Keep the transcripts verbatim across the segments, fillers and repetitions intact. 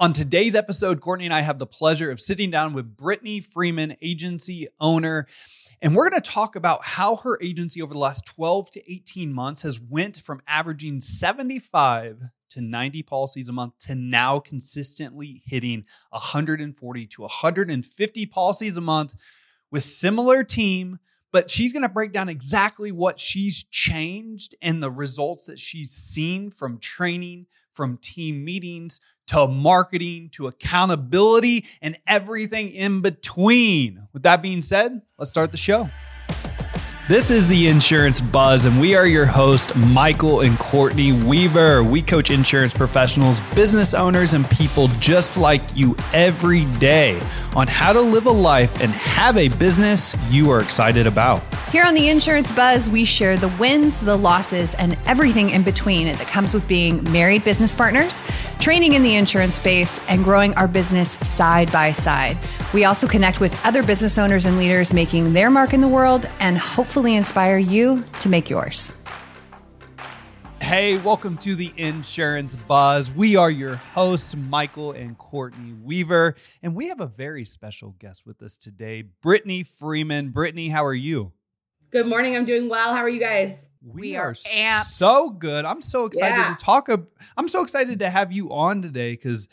On today's episode, Courtney and I have the pleasure of sitting down with Brittany Freeman, agency owner, and we're going to talk about how her agency over the last twelve to eighteen months has went from averaging seventy-five to ninety policies a month to now consistently hitting one hundred forty to one hundred fifty policies a month with similar team. But she's going to break down exactly what she's changed and the results that she's seen from training, from team meetings, to marketing, to accountability, and everything in between. With that being said, let's start the show. This is the Insurance Buzz, and we are your hosts, Michael and Courtney Weaver. We coach insurance professionals, business owners, and people just like you every day on how to live a life and have a business you are excited about. Here on the Insurance Buzz, we share the wins, the losses, and everything in between that comes with being married business partners, training in the insurance space, and growing our business side by side. We also connect with other business owners and leaders making their mark in the world and hopefully inspire you to make yours. Hey, welcome to the Insurance Buzz. We are your hosts, Michael and Courtney Weaver, and we have a very special guest with us today, Brittany Freeman. Brittany, how are you? Good morning. I'm doing well. How are you guys? We, We are, are amped. so good. I'm so excited Yeah. to talk. Ab- I'm so excited to have you on today because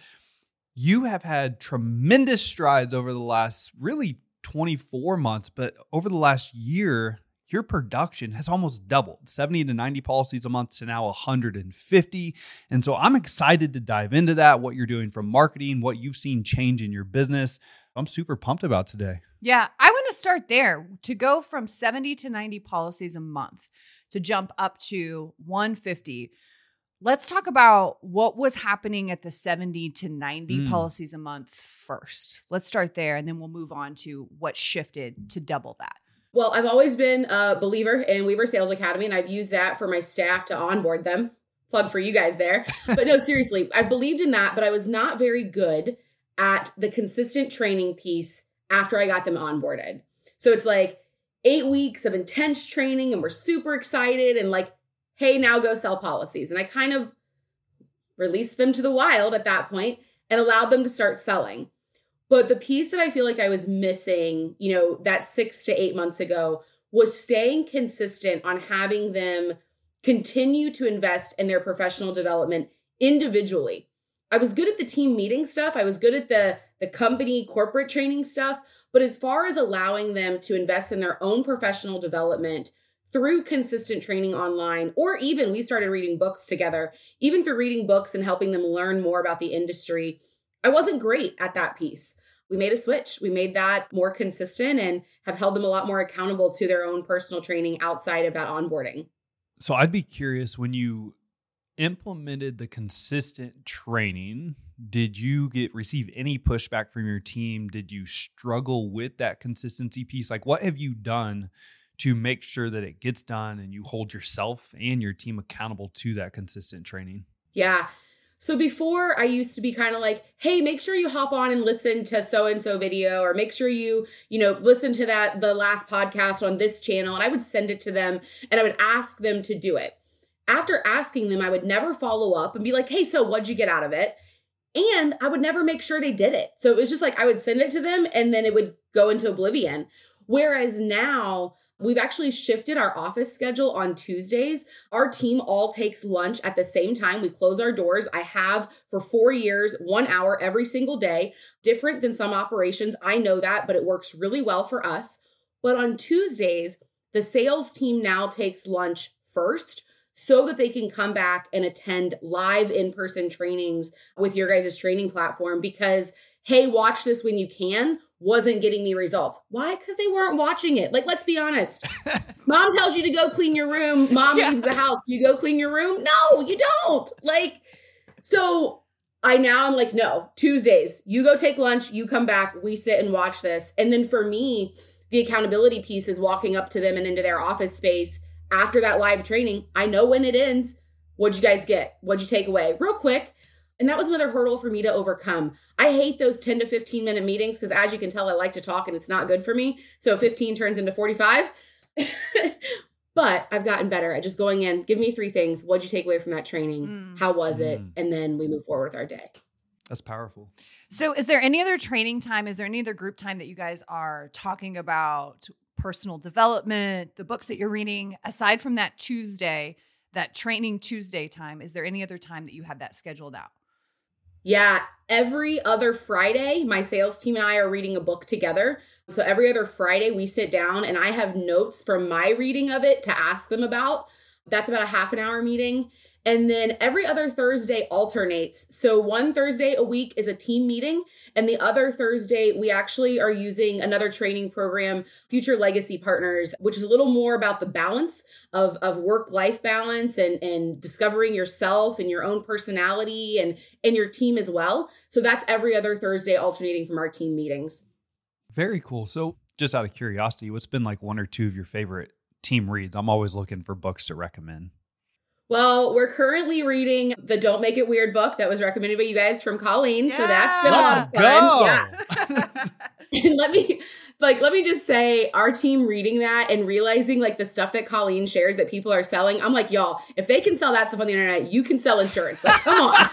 you have had tremendous strides over the last really twenty-four months, but over the last year, your production has almost doubled, seventy to ninety policies a month to now one hundred fifty. And so I'm excited to dive into that, what you're doing from marketing, what you've seen change in your business. I'm super pumped about today. Yeah, I want to start there. To go from seventy to ninety policies a month to jump up to one hundred fifty. Let's talk about what was happening at the seventy to ninety Mm. policies a month first. Let's start there, and then we'll move on to what shifted to double that. Well, I've always been a believer in Weaver Sales Academy, and I've used that for my staff to onboard them. Plug for you guys there. But no, seriously, I believed in that, but I was not very good at the consistent training piece after I got them onboarded. So it's like eight weeks of intense training, and we're super excited and like, hey, now go sell policies. And I kind of released them to the wild at that point and allowed them to start selling. But the piece that I feel like I was missing, you know, that six to eight months ago was staying consistent on having them continue to invest in their professional development individually. I was good at the team meeting stuff. I was good at the, the company corporate training stuff. But as far as allowing them to invest in their own professional development through consistent training online, or even we started reading books together, even through reading books and helping them learn more about the industry, I wasn't great at that piece. We made a switch. We made that more consistent and have held them a lot more accountable to their own personal training outside of that onboarding. So I'd be curious, when you implemented the consistent training, did you get receive any pushback from your team? Did you struggle with that consistency piece? Like, what have you done to make sure that it gets done and you hold yourself and your team accountable to that consistent training? Yeah. So before I used to be kind of like, hey, make sure you hop on and listen to so-and-so video, or make sure you, you know, listen to that, the last podcast on this channel. And I would send it to them and I would ask them to do it. After asking them, I would never follow up and be like, hey, so what'd you get out of it? And I would never make sure they did it. So it was just like, I would send it to them and then it would go into oblivion. Whereas now, we've actually shifted our office schedule on Tuesdays. Our team all takes lunch at the same time. We close our doors. I have for four years, one hour every single day. Different than some operations. I know that, but it works really well for us. But on Tuesdays, the sales team now takes lunch first so that they can come back and attend live in-person trainings with your guys' training platform because, hey, watch this when you can, wasn't getting me results. Why? Because they weren't watching it. Like, let's be honest. Mom tells you to go clean your room. Mom Yeah. leaves the house. You go clean your room? No, you don't. Like, so I now I'm like, no, Tuesdays, you go take lunch, you come back, we sit and watch this. And then for me, the accountability piece is walking up to them and into their office space after that live training. I know when it ends. What'd you guys get? What'd you take away? Real quick. And that was another hurdle for me to overcome. I hate those ten to fifteen minute meetings because, as you can tell, I like to talk and it's not good for me. So fifteen turns into forty-five. But I've gotten better at just going in, give me three things. What'd you take away from that training? Mm. How was it? Mm. And then we move forward with our day. That's powerful. So is there any other training time? Is there any other group time that you guys are talking about personal development, the books that you're reading? Aside from that Tuesday, that training Tuesday time, is there any other time that you have that scheduled out? Yeah, every other Friday, my sales team and I are reading a book together. So every other Friday, we sit down and I have notes from my reading of it to ask them about. That's about a half an hour meeting. And then every other Thursday alternates. So one Thursday a week is a team meeting. And the other Thursday, we actually are using another training program, Future Legacy Partners, which is a little more about the balance of, of work-life balance and, and discovering yourself and your own personality and, and your team as well. So that's every other Thursday alternating from our team meetings. Very cool. So just out of curiosity, what's been like one or two of your favorite team reads? I'm always looking for books to recommend. Well, we're currently reading the Don't Make It Weird book that was recommended by you guys from Colleen. Yeah. So that's been Let's a lot go. of fun. Yeah. And let me like let me just say, our team reading that and realizing like the stuff that Colleen shares that people are selling. I'm like, y'all, if they can sell that stuff on the internet, you can sell insurance. Like, come on.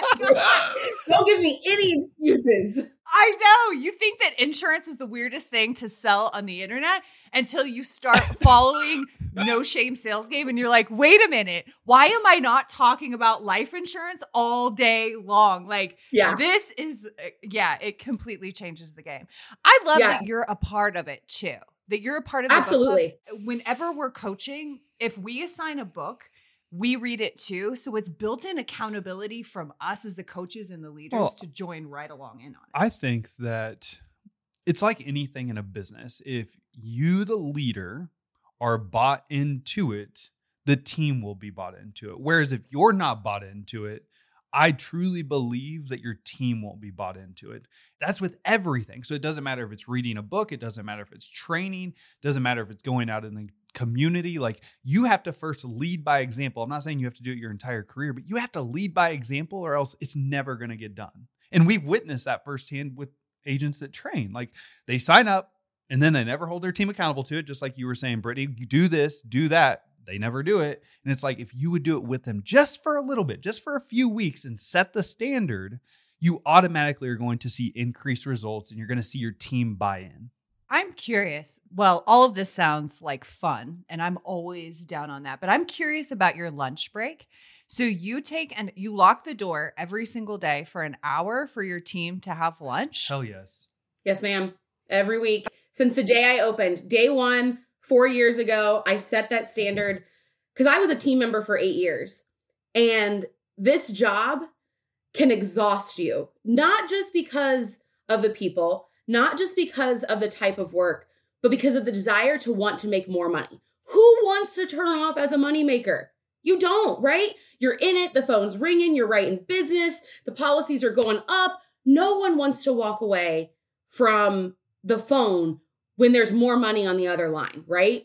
Don't give me any excuses. I know. You think that insurance is the weirdest thing to sell on the internet until you start following No Shame Sales Game and you're like, wait a minute, why am I not talking about life insurance all day long? Like, Yeah. this is, yeah, it completely changes the game. I love Yeah. that you're a part of it too, that you're a part of the Absolutely. book club. Whenever we're coaching, if we assign a book, we read it too. So it's built-in accountability from us as the coaches and the leaders Well, to join right along in on it. I think that it's like anything in a business. If you, the leader, are bought into it, the team will be bought into it. Whereas if you're not bought into it, I truly believe that your team won't be bought into it. That's with everything. So it doesn't matter if it's reading a book. It doesn't matter if it's training. It doesn't matter if it's going out in the community. Like, you have to first lead by example. I'm not saying you have to do it your entire career, but you have to lead by example or else it's never going to get done. And we've witnessed that firsthand with agents that train. Like, they sign up and then they never hold their team accountable to it. Just like you were saying, Brittany, you do this, do that. They never do it. And it's like, if you would do it with them just for a little bit, just for a few weeks and set the standard, you automatically are going to see increased results and you're going to see your team buy in. I'm curious. Well, all of this sounds like fun, and I'm always down on that. But I'm curious about your lunch break. So you take and you lock the door every single day for an hour for your team to have lunch? Hell yes. Yes, ma'am. Every week. Since the day I opened, day one, four years ago, I set that standard because I was a team member for eight years. And this job can exhaust you, not just because of the people, not just because of the type of work, but because of the desire to want to make more money. Who wants to turn off as a moneymaker? You don't, right? You're in it. The phone's ringing. You're writing business. The policies are going up. No one wants to walk away from the phone when there's more money on the other line, right?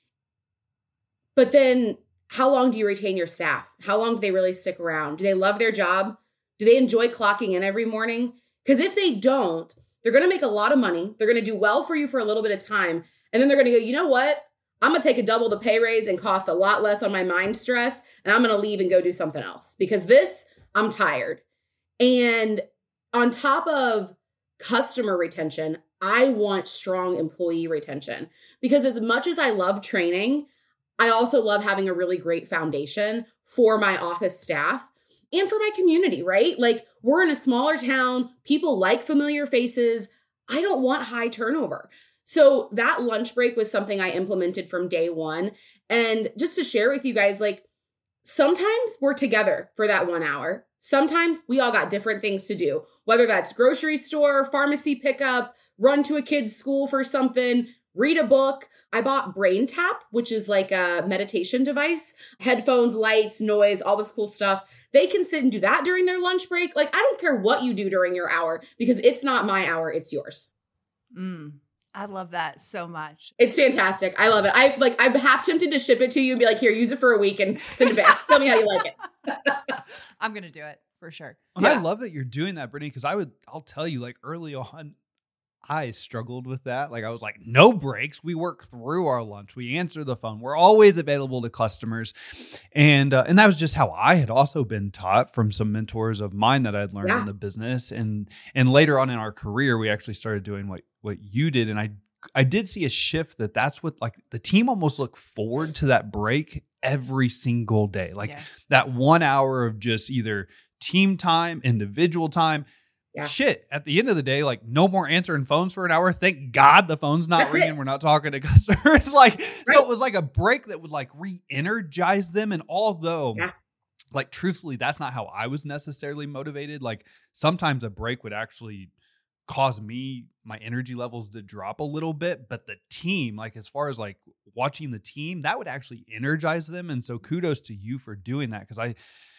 But then how long do you retain your staff? How long do they really stick around? Do they love their job? Do they enjoy clocking in every morning? Because if they don't, they're going to make a lot of money. They're going to do well for you for a little bit of time. And then they're going to go, you know what? I'm going to take a double the pay raise and cost a lot less on my mind stress. And I'm going to leave and go do something else because this, I'm tired. And on top of customer retention, I want strong employee retention because as much as I love training, I also love having a really great foundation for my office staff and for my community, right? Like, we're in a smaller town. People like familiar faces. I don't want high turnover. So that lunch break was something I implemented from day one. And just to share with you guys, like, sometimes we're together for that one hour. Sometimes we all got different things to do, whether that's grocery store, pharmacy pickup, run to a kid's school for something, read a book. I bought Brain Tap, which is like a meditation device, headphones, lights, noise, all this cool stuff. They can sit and do that during their lunch break. Like, I don't care what you do during your hour because it's not my hour, it's yours. Mm, I love that so much. It's fantastic. I love it. I like, I'm half tempted to ship it to you and be like, here, use it for a week and send it back. Tell me how you like it. I'm going to do it for sure. And Yeah. I love that you're doing that, Brittany, because I would, I'll tell you, like, early on, I struggled with that. Like I was like, no breaks. We work through our lunch. We answer the phone. We're always available to customers. And uh, and that was just how I had also been taught from some mentors of mine that I'd learned Yeah. in the business. And and later on in our career, we actually started doing what what you did. And I I did see a shift that that's what like the team almost looked forward to that break every single day. Like Yeah. that one hour of just either team time, individual time. Yeah. Shit, at the end of the day, like no more answering phones for an hour. Thank God the phone's not That's ringing. it. We're not talking to customers. like, Right. so it was like a break that would like re-energize them. And although, Yeah. like, truthfully, that's not how I was necessarily motivated. Like, sometimes a break would actually cause me, my energy levels to drop a little bit. But the team, like, as far as like watching the team, that would actually energize them. And so kudos to you for doing that. Cause I,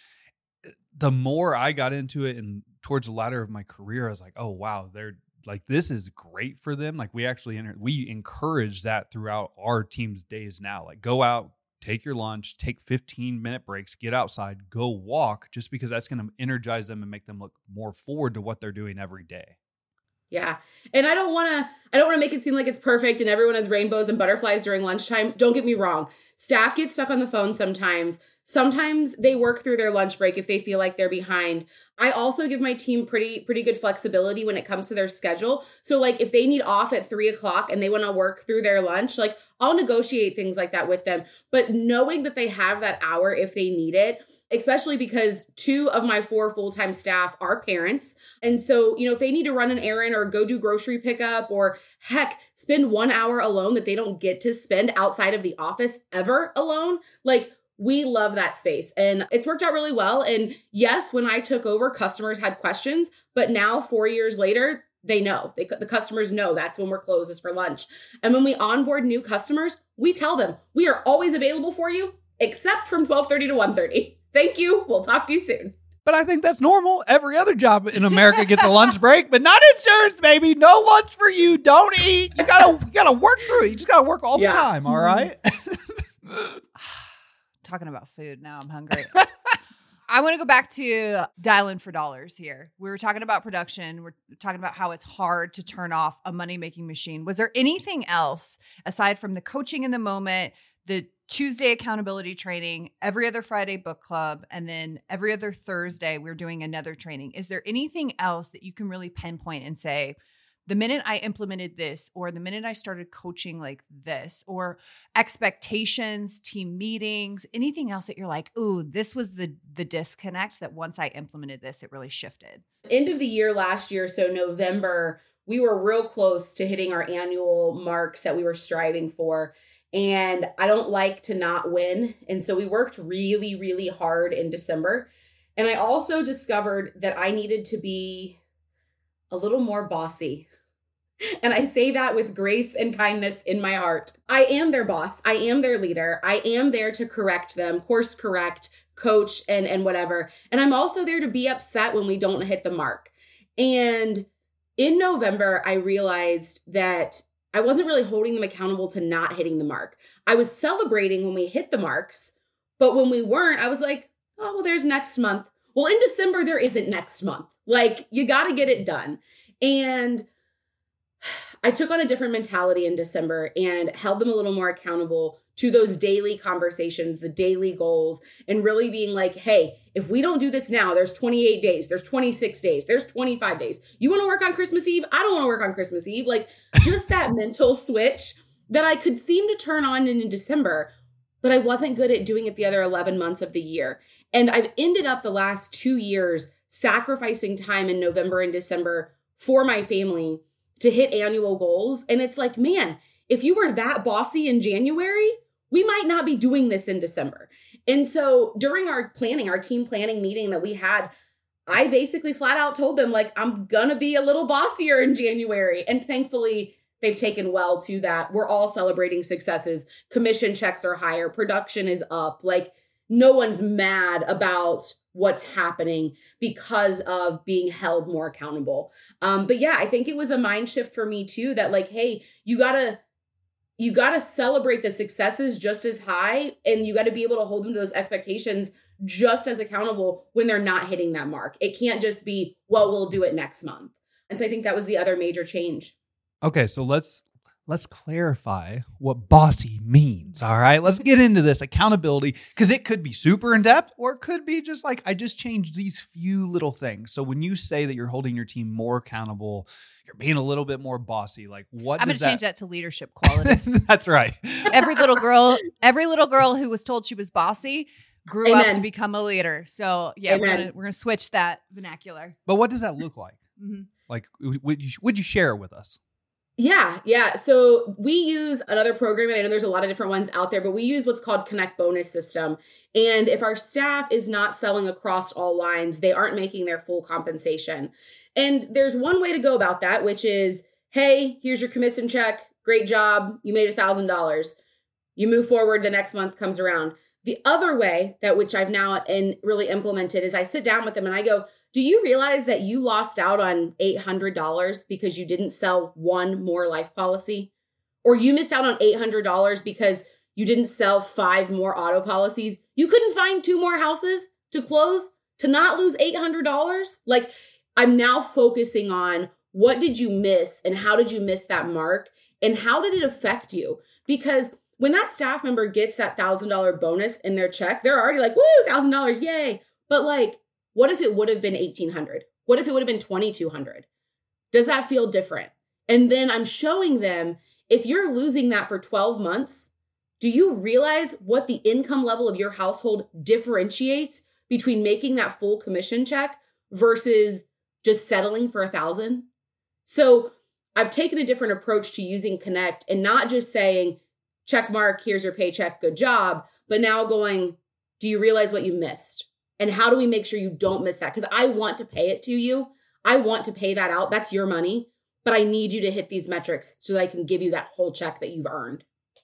the more I got into it and towards the latter of my career, I was like, oh, wow, they're like, this is great for them. Like we actually, enter, we encourage that throughout our team's days now, like go out, take your lunch, take fifteen minute breaks, get outside, go walk, just because that's going to energize them and make them look more forward to what they're doing every day. Yeah. And I don't want to, I don't want to make it seem like it's perfect and everyone has rainbows and butterflies during lunchtime. Don't get me wrong. Staff get stuck on the phone sometimes. Sometimes they work through their lunch break if they feel like they're behind. I also give my team pretty, pretty good flexibility when it comes to their schedule. So like if they need off at three o'clock and they want to work through their lunch, like I'll negotiate things like that with them. But knowing that they have that hour if they need it, especially because two of my four full-time staff are parents. And so, you know, if they need to run an errand or go do grocery pickup or heck, spend one hour alone that they don't get to spend outside of the office ever alone, like we love that space and it's worked out really well. And yes, when I took over, customers had questions, but now four years later, they know, they, the customers know that's when we're closed is for lunch. And when we onboard new customers, we tell them we are always available for you, except from twelve thirty to one thirty. Thank you. We'll talk to you soon. But I think that's normal. Every other job in America gets a lunch break, but not insurance, baby. No lunch for you. Don't eat. You gotta, you gotta work through it. You just gotta work all Yeah. the time. All right. Talking about food, now I'm hungry. I want to go back to dialing for dollars here. We were talking about production. We're talking about how it's hard to turn off a money-making machine. Was there anything else aside from the coaching in the moment, the Tuesday accountability training, every other Friday book club, and then every other Thursday we're doing another training? Is there anything else that you can really pinpoint and say, the minute I implemented this, or the minute I started coaching like this, or expectations, team meetings, anything else that you're like, ooh, this was the the disconnect that once I implemented this, it really shifted? End of the year last year, so November, we were real close to hitting our annual marks that we were striving for. And I don't like to not win. And so we worked really, really hard in December. And I also discovered that I needed to be a little more bossy. And I say that with grace and kindness in my heart. I am their boss. I am their leader. I am there to correct them, course correct, coach, and, and whatever. And I'm also there to be upset when we don't hit the mark. And in November, I realized that I wasn't really holding them accountable to not hitting the mark. I was celebrating when we hit the marks, but when we weren't, I was like, oh, well, there's next month. Well, in December, there isn't next month. Like, you got to get it done. And I took on a different mentality in December and held them a little more accountable to those daily conversations, the daily goals, and really being like, hey, if we don't do this now, there's twenty-eight days, there's twenty-six days, there's twenty-five days. You want to work on Christmas Eve? I don't want to work on Christmas Eve. Like just that mental switch that I could seem to turn on in December, but I wasn't good at doing it the other eleven months of the year. And I've ended up the last two years sacrificing time in November and December for my family to hit annual goals. And it's like, man, if you were that bossy in January, we might not be doing this in December. And so during our planning, our team planning meeting that we had, I basically flat out told them, like, I'm going to be a little bossier in January. And thankfully, they've taken well to that. We're all celebrating successes. Commission checks are higher. Production is up. Like, no one's mad about what's happening because of being held more accountable. Um, but yeah, I think it was a mind shift for me too, that like, hey, you gotta, you gotta celebrate the successes just as high, and you gotta be able to hold them to those expectations just as accountable when they're not hitting that mark. It can't just be, well, we'll do it next month. And so I think that was the other major change. Okay, so let's let's clarify what bossy means. All right, let's get into this accountability, because it could be super in depth, or it could be just like, I just changed these few little things. So when you say that you're holding your team more accountable, you're being a little bit more bossy. Like, what? I'm going does to that... change that to leadership qualities. That's right. Every little girl, every little girl who was told she was bossy grew Amen. up to become a leader. So yeah, Amen. we're gonna we're gonna switch that vernacular. But what does that look like? Mm-hmm. Like, would you would you share it with us? Yeah, yeah. So we use another program, and I know there's a lot of different ones out there, but we use what's called Connect Bonus System. And if our staff is not selling across all lines, they aren't making their full compensation. And there's one way to go about that, which is, hey, here's your commission check. Great job. You made one thousand dollars. You move forward, the next month comes around. The other way, that which I've now in really implemented, is I sit down with them and I go, do you realize that you lost out on eight hundred dollars because you didn't sell one more life policy? Or you missed out on eight hundred dollars because you didn't sell five more auto policies? You couldn't find two more houses to close to not lose eight hundred dollars? Like, I'm now focusing on, what did you miss and how did you miss that mark? And how did it affect you? Because when that staff member gets that one thousand dollars bonus in their check, they're already like, woo, one thousand dollars, yay. But like, what if it would have been eighteen hundred dollars? What if it would have been twenty-two hundred dollars? Does that feel different? And then I'm showing them, if you're losing that for twelve months, do you realize what the income level of your household differentiates between making that full commission check versus just settling for a thousand? So I've taken a different approach to using Connect, and not just saying, check mark, here's your paycheck, good job, but now going, do you realize what you missed? And how do we make sure you don't miss that? Because I want to pay it to you. I want to pay that out. That's your money. But I need you to hit these metrics so that I can give you that whole check that you've earned.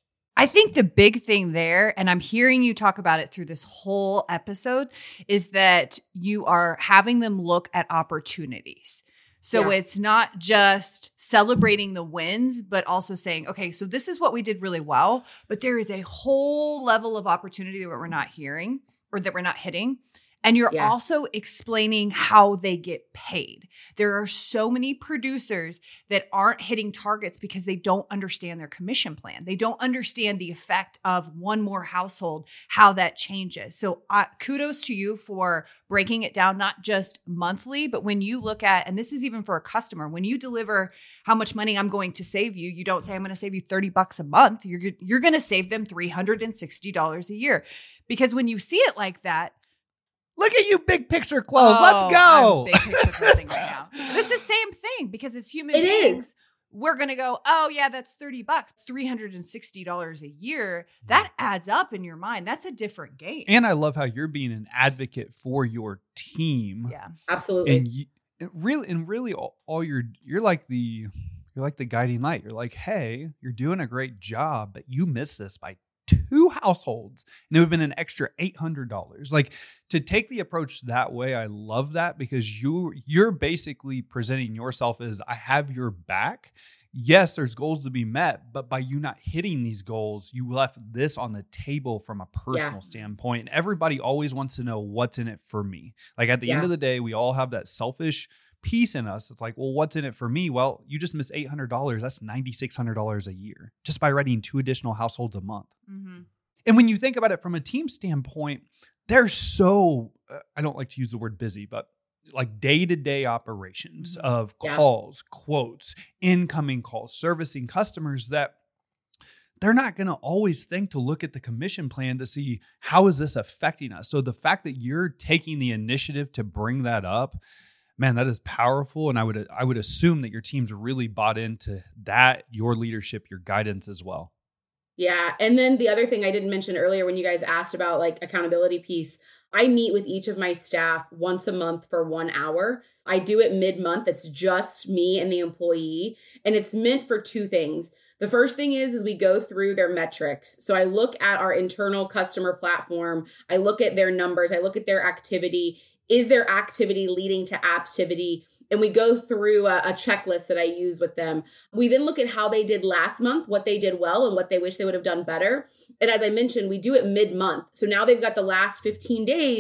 I think the big thing there, and I'm hearing you talk about it through this whole episode, is that you are having them look at opportunities. So yeah. It's not just celebrating the wins, but also saying, okay, so this is what we did really well, but there is a whole level of opportunity that we're not hearing or that we're not hitting. And you're yeah. also explaining how they get paid. There are so many producers that aren't hitting targets because they don't understand their commission plan. They don't understand the effect of one more household, how that changes. So uh, kudos to you for breaking it down, not just monthly, but when you look at, and this is even for a customer, when you deliver how much money I'm going to save you, you don't say, I'm going to save you thirty bucks a month. You're, you're going to save them three hundred sixty dollars a year. Because when you see it like that, look at you, big picture close. Oh, Let's go. I'm big picture closing right now. But it's the same thing, because as human it beings, is. we're going to go, oh yeah, that's thirty bucks, three hundred sixty dollars a year. That adds up in your mind. That's a different game. And I love how you're being an advocate for your team. Yeah, absolutely. And you, it really, and really all, all you're, you're like the, you're like the guiding light. You're like, hey, you're doing a great job, but you missed this by two households, and it would have been an extra eight hundred dollars. Like, to take the approach that way, I love that, because you, you're basically presenting yourself as, I have your back. Yes, there's goals to be met, but by you not hitting these goals, you left this on the table from a personal yeah. standpoint. And everybody always wants to know what's in it for me. Like, at the yeah. end of the day, we all have that selfish piece in us. It's like, well, what's in it for me? Well, you just missed eight hundred dollars. That's nine thousand six hundred dollars a year just by writing two additional households a month. Mm-hmm. And when you think about it from a team standpoint, they're so, uh, I don't like to use the word busy, but like day-to-day operations mm-hmm. of yeah. calls, quotes, incoming calls, servicing customers, that they're not going to always think to look at the commission plan to see, how is this affecting us? So the fact that you're taking the initiative to bring that up, man, that is powerful. And I would I would assume that your team's really bought into that, your leadership, your guidance as well. Yeah. And then the other thing I didn't mention earlier when you guys asked about like accountability piece, I meet with each of my staff once a month for one hour. I do it mid-month. It's just me and the employee. And it's meant for two things. The first thing is, is we go through their metrics. So I look at our internal customer platform. I look at their numbers. I look at their activity. Is their activity leading to activity? And we go through a, a checklist that I use with them. We then look at how they did last month, what they did well, and what they wish they would have done better. And as I mentioned, we do it mid-month. So now they've got the last fifteen days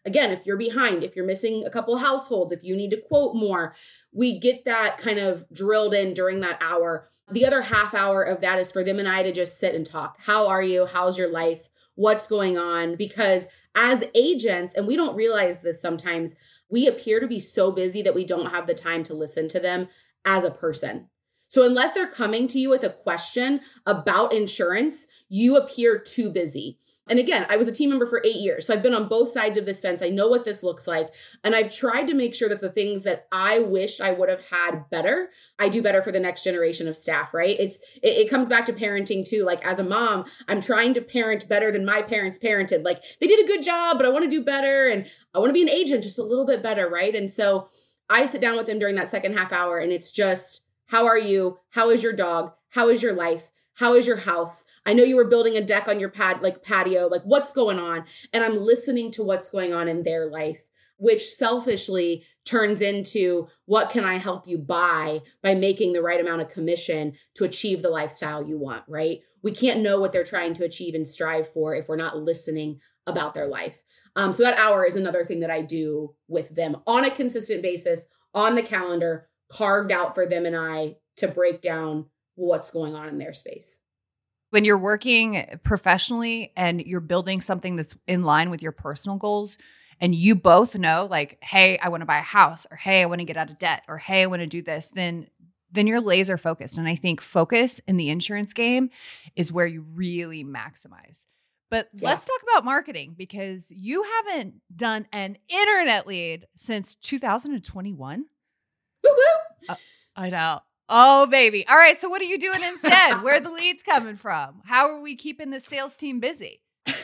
again, if you're behind, if you're missing a couple households, if you need to quote more, we get that kind of drilled in during that hour. The other half hour of that is for them and I to just sit and talk. How are you? How's your life? What's going on? Because as agents, and we don't realize this sometimes, we appear to be so busy that we don't have the time to listen to them as a person. So unless they're coming to you with a question about insurance, you appear too busy. And again, I was a team member for eight years. So I've been on both sides of this fence. I know what this looks like. And I've tried to make sure that the things that I wished I would have had better, I do better for the next generation of staff, right? It's it, it comes back to parenting too. Like as a mom, I'm trying to parent better than my parents parented. Like they did a good job, but I want to do better. And I want to be an agent just a little bit better, right? And so I sit down with them during that second half hour and it's just, how are you? How is your dog? How is your life? How is your house? I know you were building a deck on your pad, like patio, like what's going on? And I'm listening to what's going on in their life, which selfishly turns into what can I help you buy by making the right amount of commission to achieve the lifestyle you want, right? We can't know what they're trying to achieve and strive for if we're not listening about their life. Um, so that hour is another thing that I do with them on a consistent basis, on the calendar, carved out for them and I to break down what's going on in their space. When you're working professionally and you're building something that's in line with your personal goals, and you both know like, hey, I want to buy a house, or hey, I want to get out of debt, or hey, I want to do this, then then you're laser focused. And I think focus in the insurance game is where you really maximize. But yeah. Let's talk about marketing, because you haven't done an internet lead since two thousand twenty-one. Uh, I know. Oh, baby. All right. So what are you doing instead? Where are the leads coming from? How are we keeping the sales team busy?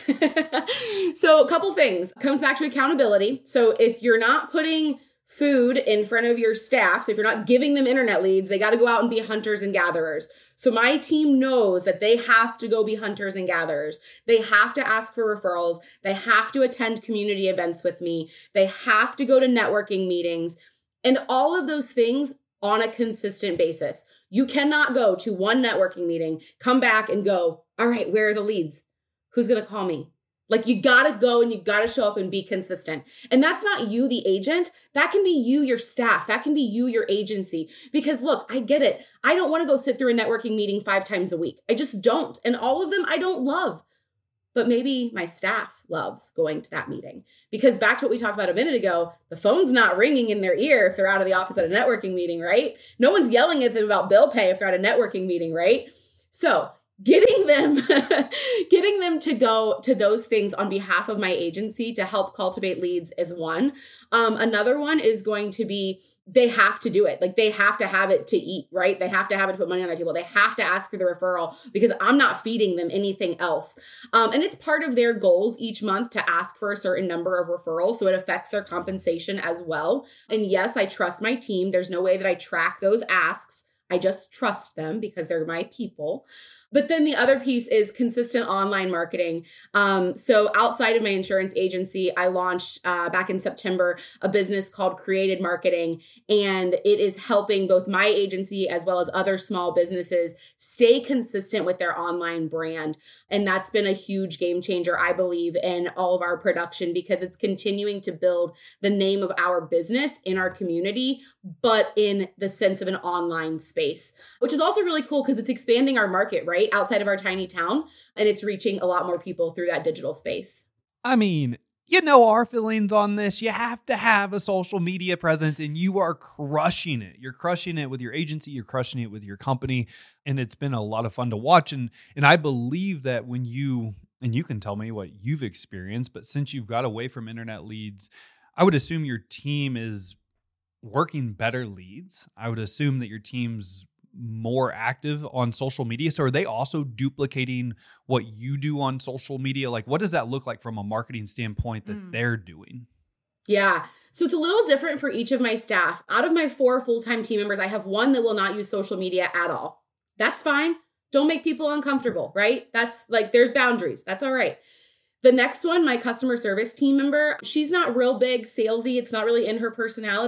So a couple things. Comes back to accountability. So if you're not putting food in front of your staff, so if you're not giving them internet leads, they got to go out and be hunters and gatherers. So my team knows that they have to go be hunters and gatherers. They have to ask for referrals. They have to attend community events with me. They have to go to networking meetings and all of those things on a consistent basis. You cannot go to one networking meeting, come back and go, all right, where are the leads? Who's going to call me? Like you got to go and you got to show up and be consistent. And that's not you, the agent. That can be you, your staff. That can be you, your agency. Because look, I get it. I don't want to go sit through a networking meeting five times a week. I just don't. And all of them I don't love. But maybe my staff loves going to that meeting. Because back to what we talked about a minute ago, the phone's not ringing in their ear if they're out of the office at a networking meeting, right? No one's yelling at them about bill pay if they're at a networking meeting, right? So getting them, getting them to go to those things on behalf of my agency to help cultivate leads is one. Um, another one is going to be they have to do it. Like they have to have it to eat, right? They have to have it to put money on their table. They have to ask for the referral because I'm not feeding them anything else. Um, and it's part of their goals each month to ask for a certain number of referrals. So it affects their compensation as well. And yes, I trust my team. There's no way that I track those asks. I just trust them because they're my people. But then the other piece is consistent online marketing. Um, so outside of my insurance agency, I launched uh, back in September a business called Created Marketing, and it is helping both my agency as well as other small businesses stay consistent with their online brand. And that's been a huge game changer, I believe, in all of our production because it's continuing to build the name of our business in our community, but in the sense of an online space, which is also really cool because it's expanding our market, right? Outside of our tiny town, and it's reaching a lot more people through that digital space. I mean, you know our feelings on this. You have to have a social media presence, and you are crushing it. You're crushing it with your agency. You're crushing it with your company, and it's been a lot of fun to watch. And and I believe that when you, and you can tell me what you've experienced, but since you've got away from internet leads, I would assume your team is working better leads. I would assume that your team's more active on social media. So are they also duplicating what you do on social media? Like, what does that look like from a marketing standpoint that mm. they're doing? Yeah. So it's a little different for each of my staff. Out of my four full-time team members, I have one that will not use social media at all. That's fine. Don't make people uncomfortable, right? That's like, there's boundaries. That's all right. The next one, my customer service team member, she's not real big salesy. It's not really in her personality,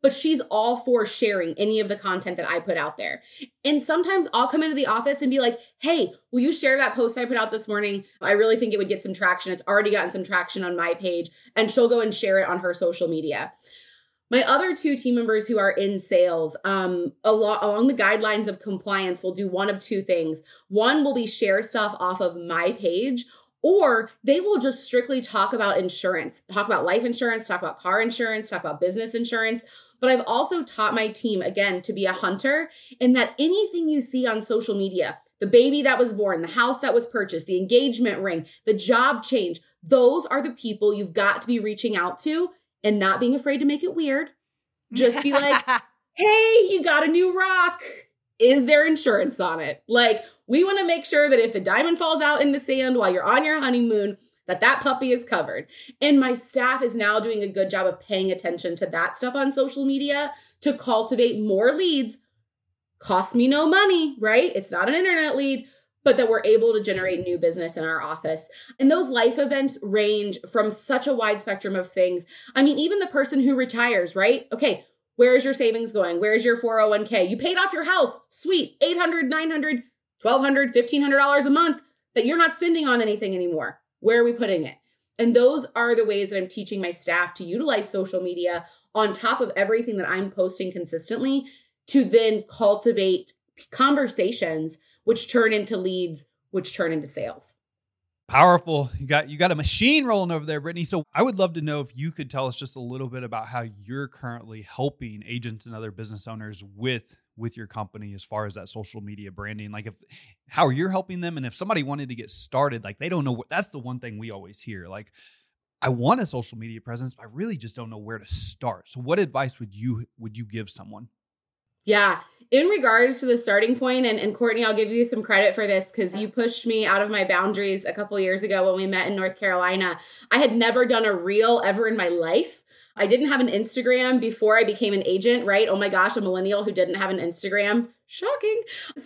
but she's all for sharing any of the content that I put out there. And sometimes I'll come into the office and be like, hey, will you share that post I put out this morning? I really think it would get some traction. It's already gotten some traction on my page. And she'll go and share it on her social media. My other two team members who are in sales, um, along, along the guidelines of compliance, will do one of two things. One will be share stuff off of my page, or they will just strictly talk about insurance, talk about life insurance, talk about car insurance, talk about business insurance. But I've also taught my team, again, to be a hunter, and that anything you see on social media, the baby that was born, the house that was purchased, the engagement ring, the job change, those are the people you've got to be reaching out to. And not being afraid to make it weird. Just be like, hey, you got a new rock. Is there insurance on it? Like, we want to make sure that if the diamond falls out in the sand while you're on your honeymoon, that that puppy is covered. And my staff is now doing a good job of paying attention to that stuff on social media to cultivate more leads. Costs me no money, right? It's not an internet lead, but that we're able to generate new business in our office. And those life events range from such a wide spectrum of things. I mean, even the person who retires, right? Okay, where's your savings going? Where's your four oh one k? You paid off your house. Sweet. eight hundred, nine hundred, twelve hundred, fifteen hundred dollars a month that you're not spending on anything anymore. Where are we putting it? And those are the ways that I'm teaching my staff to utilize social media on top of everything that I'm posting consistently to then cultivate conversations which turn into leads, which turn into sales. Powerful. You got you got a machine rolling over there, Brittany. So I would love to know if you could tell us just a little bit about how you're currently helping agents and other business owners with, with your company as far as that social media branding. Like if how you're helping them, and if somebody wanted to get started, like they don't know what, that's the one thing we always hear. Like, I want a social media presence, but I really just don't know where to start. So what advice would you would you give someone? Yeah. In regards to the starting point, and, and Courtney, I'll give you some credit for this because you pushed me out of my boundaries a couple of years ago when we met in North Carolina. I had never done a reel ever in my life. I didn't have an Instagram before I became an agent, right? Oh my gosh, a millennial who didn't have an Instagram. Shocking.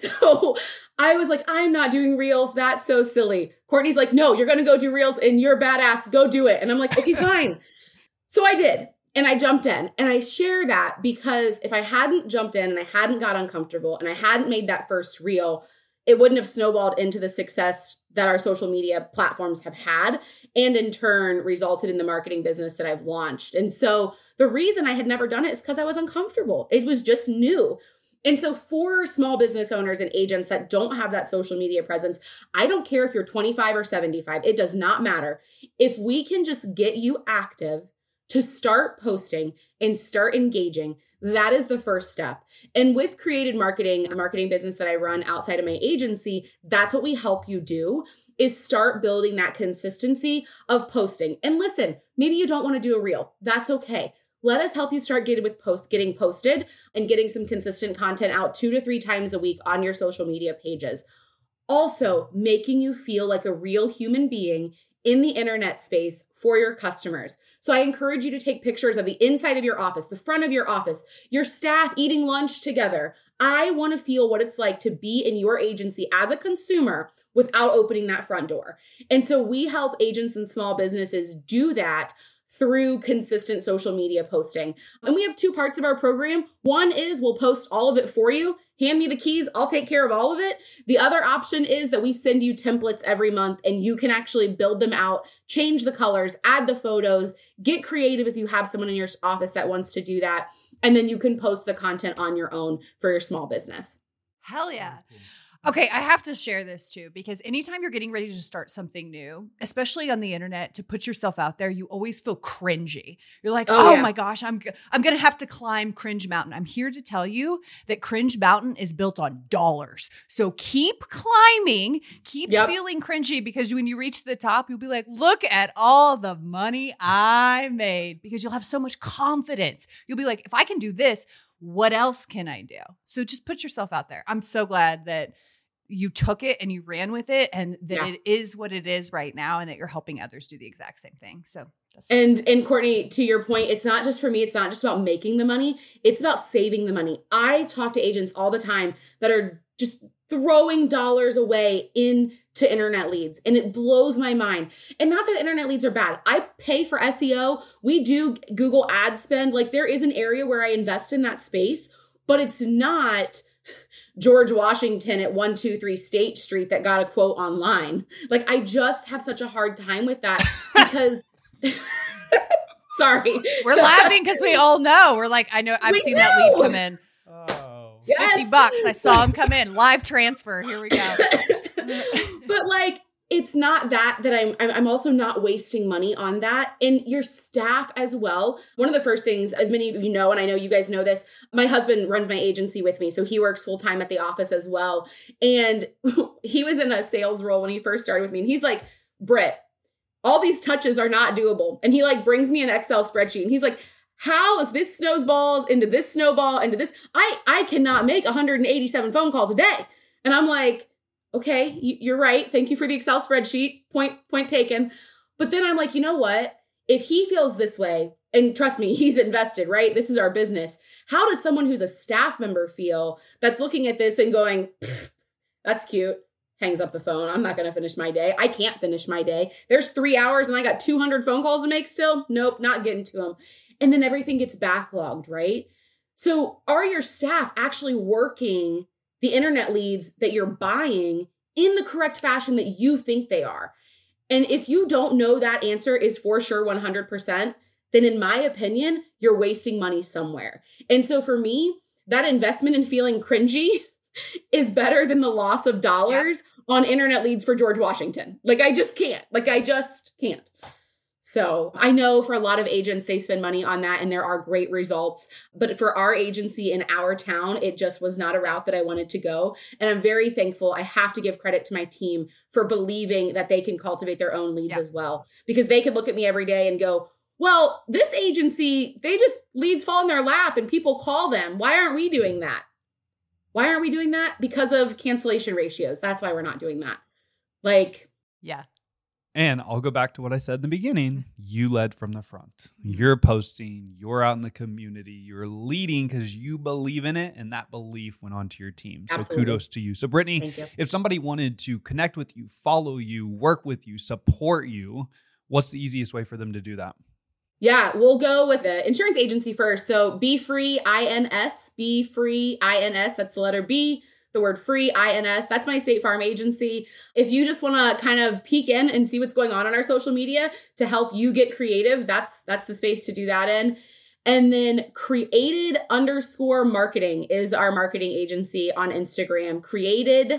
So I was like, I'm not doing reels. That's so silly. Courtney's like, no, you're going to go do reels and you're badass. Go do it. And I'm like, okay, fine. So I did. And I jumped in, and I share that because if I hadn't jumped in and I hadn't got uncomfortable and I hadn't made that first reel, it wouldn't have snowballed into the success that our social media platforms have had, and in turn resulted in the marketing business that I've launched. And so the reason I had never done it is because I was uncomfortable. It was just new. And so for small business owners and agents that don't have that social media presence, I don't care if you're twenty-five or seventy-five, it does not matter. If we can just get you active to start posting and start engaging, that is the first step. And with Created Marketing, a marketing business that I run outside of my agency, that's what we help you do, is start building that consistency of posting. And listen, maybe you don't want to do a reel. That's okay. Let us help you start getting with post, getting posted and getting some consistent content out two to three times a week on your social media pages. Also, making you feel like a real human being in the internet space for your customers. So I encourage you to take pictures of the inside of your office, the front of your office, your staff eating lunch together. I want to feel what it's like to be in your agency as a consumer without opening that front door. And so we help agents and small businesses do that through consistent social media posting. And we have two parts of our program. One is we'll post all of it for you. Hand me the keys. I'll take care of all of it. The other option is that we send you templates every month and you can actually build them out, change the colors, add the photos, get creative if you have someone in your office that wants to do that. And then you can post the content on your own for your small business. Hell yeah. Okay, I have to share this too, because anytime you're getting ready to start something new, especially on the internet, to put yourself out there, you always feel cringy. You're like, oh, oh yeah. my gosh, I'm I'm going to have to climb Cringe Mountain. I'm here to tell you that Cringe Mountain is built on dollars. So keep climbing, keep yep. feeling cringy, because when you reach the top, you'll be like, look at all the money I made, because you'll have so much confidence. You'll be like, if I can do this, what else can I do? So just put yourself out there. I'm so glad that you took it and you ran with it, and that yeah. it is what it is right now, and that you're helping others do the exact same thing. So And and Courtney, to your point, it's not just for me. It's not just about making the money. It's about saving the money. I talk to agents all the time that are just throwing dollars away into internet leads. And it blows my mind. And not that internet leads are bad. I pay for S E O. We do Google ad spend. Like there is an area where I invest in that space, but it's not George Washington at one two three State Street that got a quote online. Like I just have such a hard time with that because sorry. We're laughing because we all know. We're like, I know I've we seen do. that lead come in. Oh. It's fifty yes. bucks. I saw him come in. Live transfer. Here we go. But like, it's not that that I'm I'm also not wasting money on that. And your staff as well. One of the first things, as many of you know, and I know you guys know this, my husband runs my agency with me. So he works full time at the office as well. And he was in a sales role when he first started with me. And he's like, Britt, all these touches are not doable. And he like brings me an Excel spreadsheet and he's like, how, if this snowballs into this snowball, into this, I, I cannot make one hundred eighty-seven phone calls a day. And I'm like, okay, you're right. Thank you for the Excel spreadsheet. Point, point taken. But then I'm like, you know what? If he feels this way, and trust me, he's invested, right? This is our business. How does someone who's a staff member feel that's looking at this and going, that's cute. Hangs up the phone. I'm not going to finish my day. I can't finish my day. There's three hours and I got two hundred phone calls to make still. Nope, not getting to them. And then everything gets backlogged, right? So are your staff actually working the internet leads that you're buying in the correct fashion that you think they are? And if you don't know that answer is for sure one hundred percent, then in my opinion, you're wasting money somewhere. And so for me, that investment in feeling cringy is better than the loss of dollars yeah. on internet leads for George Washington. Like I just can't. Like I just can't. So I know for a lot of agents, they spend money on that and there are great results. But for our agency in our town, it just was not a route that I wanted to go. And I'm very thankful. I have to give credit to my team for believing that they can cultivate their own leads yeah. as well, because they could look at me every day and go, well, this agency, they just leads fall in their lap and people call them. Why aren't we doing that? Why aren't we doing that? Because of cancellation ratios. That's why we're not doing that. Like, yeah. And I'll go back to what I said in the beginning. You led from the front. You're posting. You're out in the community. You're leading because you believe in it, and that belief went onto your team. Absolutely. So kudos to you. So Brittany, if somebody wanted to connect with you, follow you, work with you, support you, what's the easiest way for them to do that? Yeah, we'll go with the insurance agency first. So Be Free I N S, Be Free I N S. That's the letter B. The word free, I N S. That's my State Farm agency. If you just want to kind of peek in and see what's going on on our social media to help you get creative, that's that's the space to do that in. And then Created underscore marketing is our marketing agency on Instagram. Created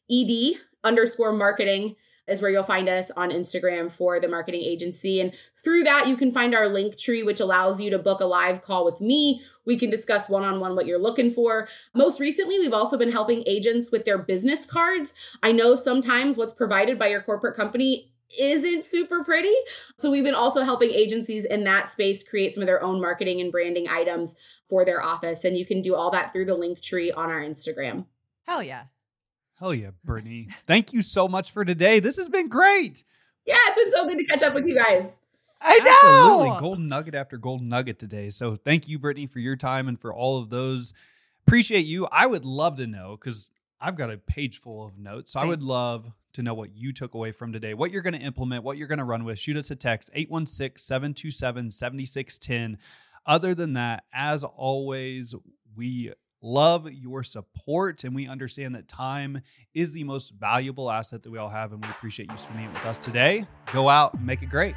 ed underscore marketing is where you'll find us on Instagram for the marketing agency. And through that, you can find our link tree, which allows you to book a live call with me. We can discuss one-on-one what you're looking for. Most recently, we've also been helping agents with their business cards. I know sometimes what's provided by your corporate company isn't super pretty. So we've been also helping agencies in that space create some of their own marketing and branding items for their office. And you can do all that through the link tree on our Instagram. Hell yeah. Hell yeah, Brittany. Thank you so much for today. This has been great. Yeah, it's been so good to catch up with you guys. I know. Absolutely. Golden nugget after golden nugget today. So thank you, Brittany, for your time and for all of those. Appreciate you. I would love to know, because I've got a page full of notes. So I would love to know what you took away from today, what you're going to implement, what you're going to run with. Shoot us a text, eight one six, seven two seven, seven six one zero. Other than that, as always, we love your support, and we understand that time is the most valuable asset that we all have, and we appreciate you spending it with us today. Go out and make it great.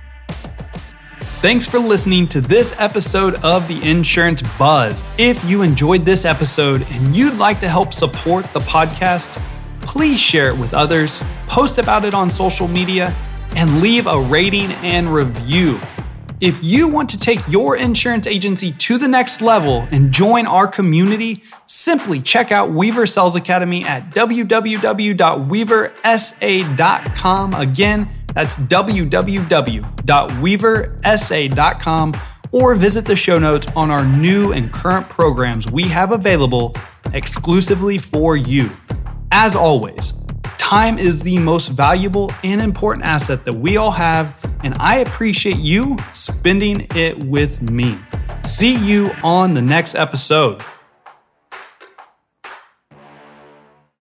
Thanks for listening to this episode of The Insurance Buzz. If you enjoyed this episode and you'd like to help support the podcast, please share it with others, post about it on social media, and leave a rating and review. If you want to take your insurance agency to the next level and join our community, simply check out Weaver Sales Academy at w w w dot weaver s a dot com. Again, that's w w w dot weaver s a dot com, or visit the show notes on our new and current programs we have available exclusively for you. As always, time is the most valuable and important asset that we all have, and I appreciate you spending it with me. See you on the next episode.